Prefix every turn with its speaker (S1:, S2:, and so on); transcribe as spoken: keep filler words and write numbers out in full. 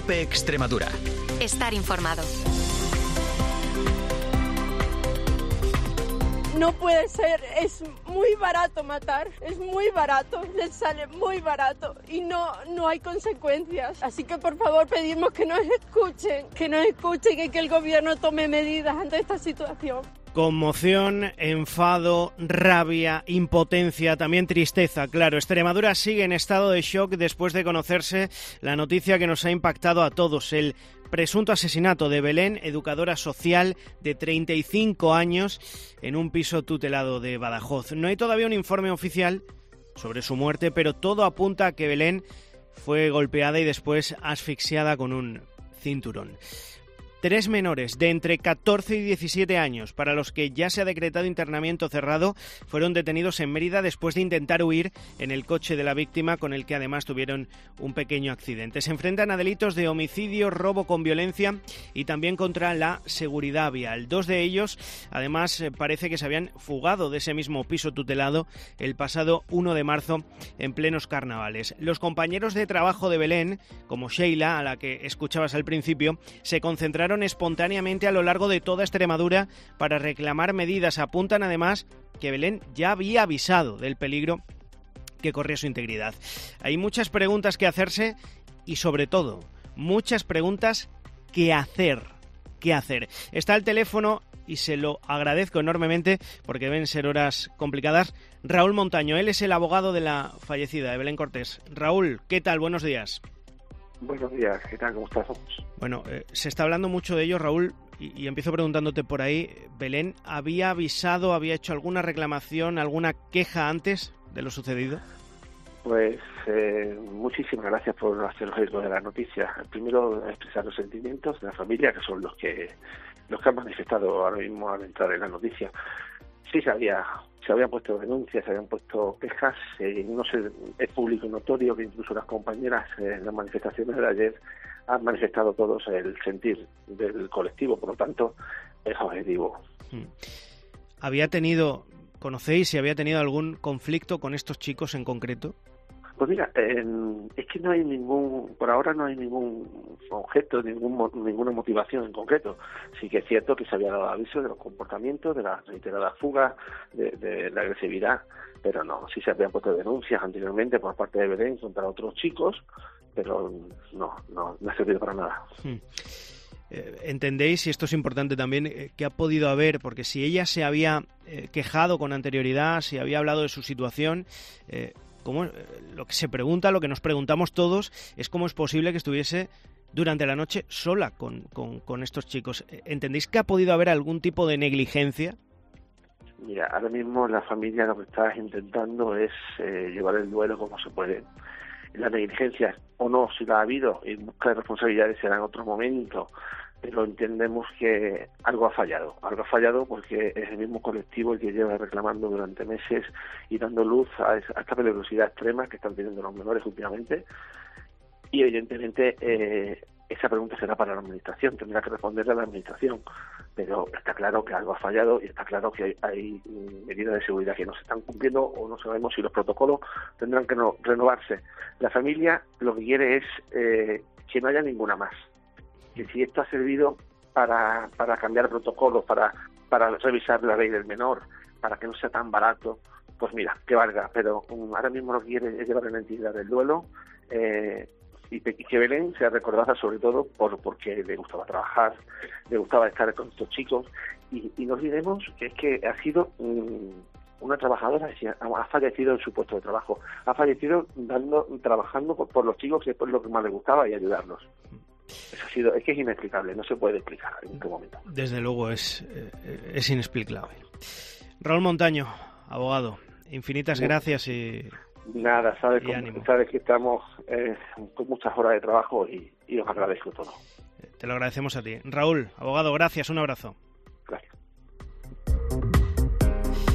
S1: COPE Extremadura.
S2: Estar informado.
S3: No puede ser, es muy barato matar, es muy barato, les sale muy barato y no, no hay consecuencias. Así que por favor pedimos que nos escuchen, que nos escuchen y que el gobierno tome medidas ante esta situación.
S4: Conmoción, enfado, rabia, impotencia, también tristeza. Claro, Extremadura sigue en estado de shock después de conocerse la noticia que nos ha impactado a todos, el presunto asesinato de Belén, educadora social de treinta y cinco años, en un piso tutelado de Badajoz. No hay todavía un informe oficial sobre su muerte, pero todo apunta a que Belén fue golpeada y después asfixiada con un cinturón. Tres menores de entre catorce y diecisiete años, para los que ya se ha decretado internamiento cerrado, fueron detenidos en Mérida después de intentar huir en el coche de la víctima, con el que además tuvieron un pequeño accidente. Se enfrentan a delitos de homicidio, robo con violencia y también contra la seguridad vial. Dos de ellos, además, parece que se habían fugado de ese mismo piso tutelado el pasado uno de marzo en plenos carnavales. Los compañeros de trabajo de Belén, como Sheila, a la que escuchabas al principio, se concentraron espontáneamente a lo largo de toda Extremadura para reclamar medidas. Apuntan además que Belén ya había avisado del peligro que corría su integridad. Hay muchas preguntas que hacerse y, sobre todo, muchas preguntas que hacer. ¿Qué hacer? Está al teléfono, y se lo agradezco enormemente porque deben ser horas complicadas, Raúl Montaño. Él es el abogado de la fallecida, de Belén Cortés. Raúl, ¿qué tal? Buenos días.
S5: Buenos días, ¿qué tal? ¿Cómo estás?
S4: Bueno, eh, se está hablando mucho de ello, Raúl, y, y empiezo preguntándote por ahí. ¿Belén había avisado, había hecho alguna reclamación, alguna queja antes de lo sucedido?
S5: Pues eh, muchísimas gracias por haceros eco de la noticia. Primero, expresar los sentimientos de la familia, que son los que los que han manifestado ahora mismo al entrar en la noticia. Sí, se había se habían puesto denuncias, se habían puesto quejas, eh, no sé, es público y notorio que incluso las compañeras eh, en las manifestaciones de ayer han manifestado todos el sentir del colectivo, por lo tanto, es objetivo.
S4: ¿Había tenido, conocéis si había tenido algún conflicto con estos chicos en concreto?
S5: Pues mira, eh, es que no hay ningún, por ahora no hay ningún objeto, ningún, ninguna motivación en concreto. Sí que es cierto que se había dado aviso de los comportamientos, de las reiteradas fugas, de, de la agresividad, pero no, sí se habían puesto denuncias anteriormente por parte de Belén contra otros chicos, pero no, no, no ha servido para nada.
S4: Hmm. Eh, ¿Entendéis, y esto es importante también, eh, que ha podido haber, porque si ella se había eh, quejado con anterioridad, si había hablado de su situación, eh, ¿cómo, eh, lo que se pregunta, lo que nos preguntamos todos, es cómo es posible que estuviese durante la noche sola con, con, con estos chicos? ¿Entendéis que ha podido haber algún tipo de negligencia?
S5: Mira, ahora mismo la familia lo que está intentando es eh, llevar el duelo como se puede. La negligencia, o no, si la ha habido, y buscar responsabilidades será en otro momento, pero entendemos que algo ha fallado. Algo ha fallado porque es el mismo colectivo el que lleva reclamando durante meses y dando luz a, esa, a esta peligrosidad extrema que están teniendo los menores últimamente. Y evidentemente eh, esa pregunta será para la administración, tendrá que responderle a la administración, pero está claro que algo ha fallado y está claro que hay, hay medidas de seguridad que no se están cumpliendo, o no sabemos si los protocolos tendrán que no, renovarse. La familia lo que quiere es eh, que no haya ninguna más, que si esto ha servido para, para cambiar protocolos, para, para revisar la ley del menor, para que no sea tan barato, pues mira, que valga, pero um, ahora mismo lo que quiere es llevar la entidad del duelo, eh, y que Belén sea recordada sobre todo por porque le gustaba trabajar, le gustaba estar con estos chicos, y, y no olvidemos que es que ha sido um, una trabajadora, ha fallecido en su puesto de trabajo, ha fallecido dando trabajando por, por los chicos, que es por lo que más le gustaba, y ayudarlos. Eso ha sido, es que es inexplicable, no se puede explicar en ningún momento.
S4: Desde luego es, es inexplicable. Raúl Montaño, abogado, infinitas sí. gracias y...
S5: Nada, sabes,
S4: y
S5: cómo, sabes que estamos eh, con muchas horas de trabajo y, y os agradezco todo.
S4: Te lo agradecemos a ti. Raúl, abogado, gracias, un abrazo.